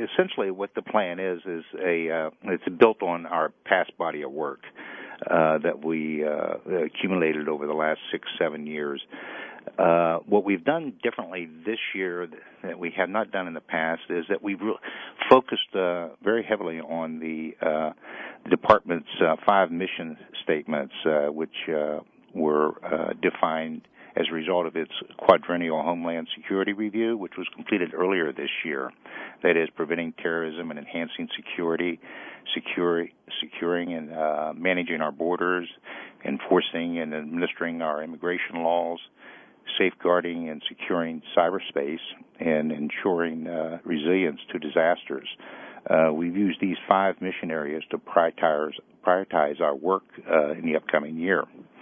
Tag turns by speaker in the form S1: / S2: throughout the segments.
S1: essentially what the plan is it's built on our past body of work that we accumulated over the last 6-7 years. What we've done differently this year that we have not done in the past is that we've focused very heavily on the department's 5 mission statements, which were defined as a result of its quadrennial Homeland Security Review, which was completed earlier this year. That is, preventing terrorism and enhancing security, securing and managing our borders, enforcing and administering our immigration laws, safeguarding and securing cyberspace, and ensuring resilience to disasters. We've used these 5 mission areas to prioritize our work in the upcoming year.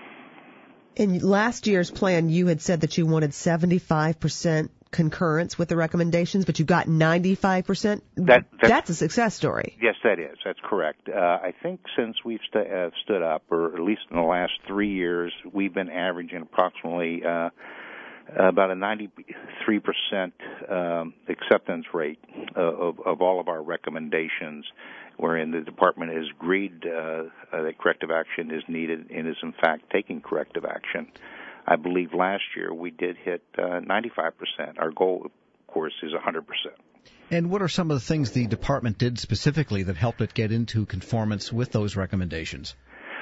S2: In last year's plan, you had said that you wanted 75% concurrence with the recommendations, but you got 95%. That's a success story. Yes,
S1: that is. That's correct. I think since we've stood up, or at least in the last 3 years, we've been averaging approximately about a 93% acceptance rate of all of our recommendations, wherein the department has agreed that corrective action is needed and is in fact taking corrective action. I believe last year we did hit 95%. Our goal, of course, is 100%.
S3: And what are some of the things the department did specifically that helped it get into conformance with those recommendations?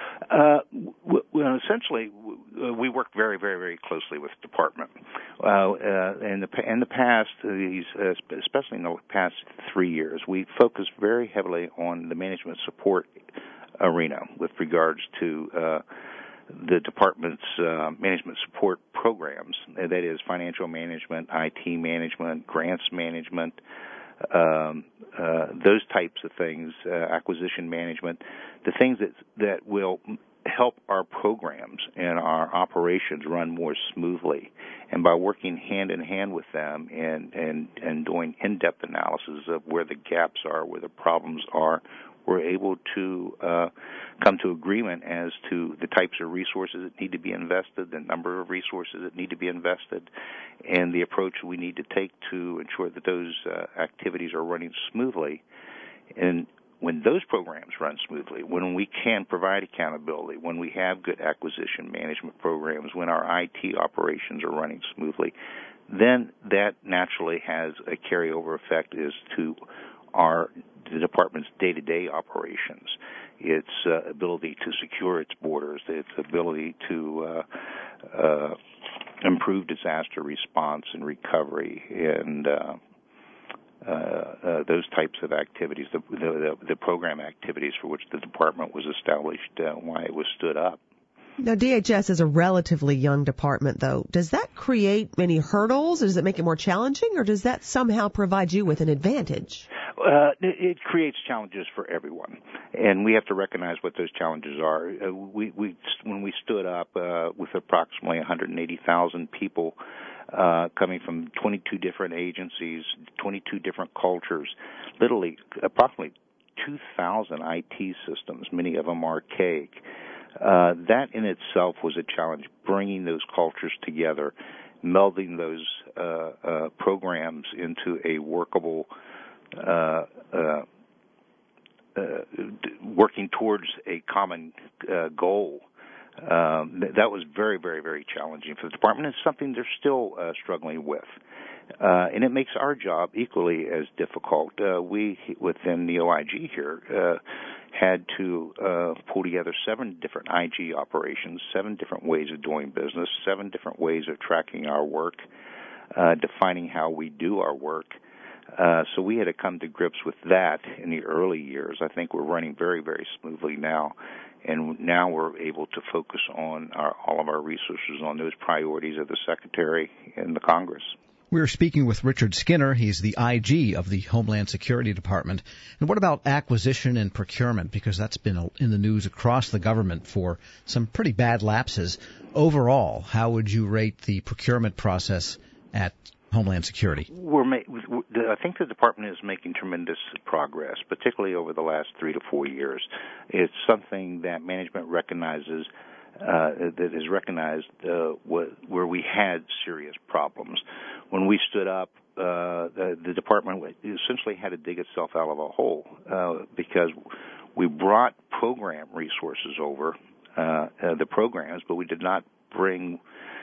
S1: Well, essentially, we work very, very, very closely with the department. In the past, especially in the past 3 years, we focused very heavily on the management support arena with regards to the department's management support programs. That is, financial management, IT management, grants management, those types of things, acquisition management, the things that will help our programs and our operations run more smoothly. And by working hand in hand with them and doing in-depth analysis of where the gaps are, where the problems are, we're able to come to agreement as to the types of resources that need to be invested, the number of resources that need to be invested, and the approach we need to take to ensure that those activities are running smoothly. And when those programs run smoothly, when we can provide accountability, when we have good acquisition management programs, when our IT operations are running smoothly, then that naturally has a carryover effect as to the department's day-to-day operations, its ability to secure its borders, its ability to improve disaster response and recovery, and those types of activities, the program activities for which the department was established, why it was stood up.
S2: Now, DHS is a relatively young department, though. Does that create any hurdles? Does it make it more challenging, or does that somehow provide you with an advantage?
S1: It creates challenges for everyone, and we have to recognize what those challenges are. When we stood up with approximately 180,000 people coming from 22 different agencies, 22 different cultures, literally approximately 2,000 IT systems, many of them archaic. That in itself was a challenge, bringing those cultures together, melding those programs into a workable, working towards a common goal. That was very, very, very challenging for the department. It's something they're still struggling with. And it makes our job equally as difficult. We, within the OIG here, had to pull together 7 different IG operations, 7 different ways of doing business, 7 different ways of tracking our work, defining how we do our work. So we had to come to grips with that in the early years. I think we're running very, very smoothly now. And now we're able to focus on all of our resources on those priorities of the Secretary and the Congress.
S3: We're speaking with Richard Skinner. He's the IG of the Homeland Security Department. And what about acquisition and procurement? Because that's been in the news across the government for some pretty bad lapses. Overall, how would you rate the procurement process at Homeland Security?
S1: I think the department is making tremendous progress, particularly over the last 3 to 4 years. It's something that management recognizes, that is recognized where we had serious problems. When we stood up, the department essentially had to dig itself out of a hole because we brought program resources over, the programs, but we did not bring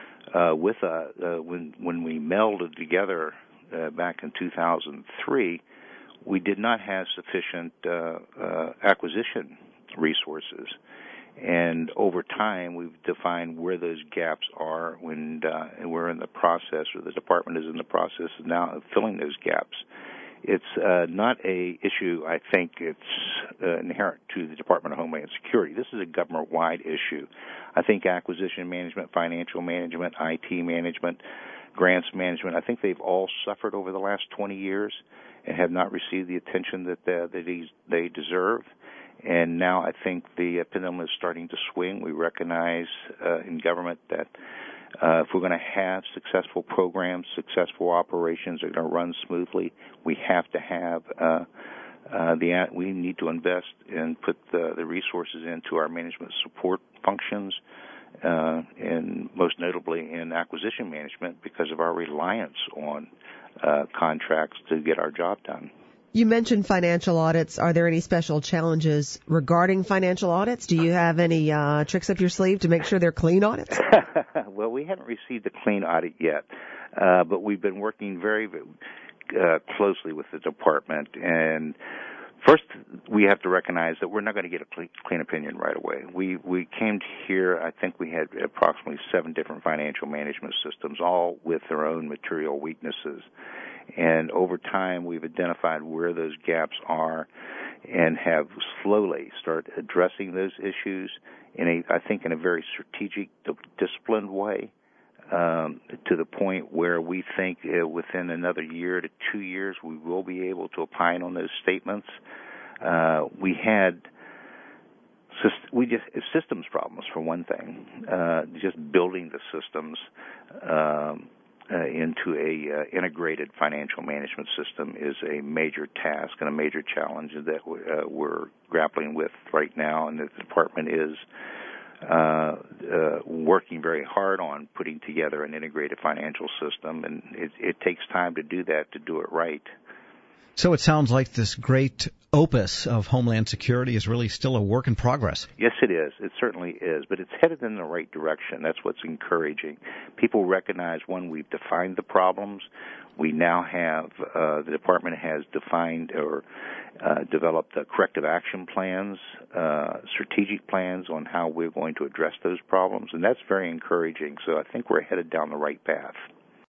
S1: when we melded together back in 2003, we did not have sufficient acquisition resources. And over time, we've defined where those gaps are and we're in the process, or the department is in the process now of filling those gaps. It's not a issue, I think it's inherent to the Department of Homeland Security. This is a government-wide issue. I think acquisition management, financial management, IT management, grants management, I think they've all suffered over the last 20 years and have not received the attention that they deserve. And now I think the pendulum is starting to swing. We recognize in government that if we're going to have successful programs, successful operations that are going to run smoothly, we have to have we need to invest and put the resources into our management support functions, and most notably in acquisition management because of our reliance on contracts to get our job done.
S2: You mentioned financial audits. Are there any special challenges regarding financial audits? Do you have any tricks up your sleeve to make sure they're clean audits?
S1: Well, we haven't received a clean audit yet, but we've been working very closely with the department. And first, we have to recognize that we're not going to get a clean opinion right away. We came here, I think we had approximately 7 different financial management systems, all with their own material weaknesses. And over time, we've identified where those gaps are and have slowly started addressing those issues I think in a very strategic, disciplined way, to the point where we think within another year to 2 years, we will be able to opine on those statements. We had systems problems, for one thing. Just building the systems into a integrated financial management system is a major task and a major challenge that we're grappling with right now, and the department is working very hard on putting together an integrated financial system, and it takes time to do that, to do it right.
S3: So it sounds like this great opus of Homeland Security is really still a work in progress.
S1: Yes, it is. It certainly is. But it's headed in the right direction. That's what's encouraging. People recognize, one, we've defined the problems. We now have, the department has defined or developed corrective action plans, strategic plans on how we're going to address those problems. And that's very encouraging. So I think we're headed down the right path.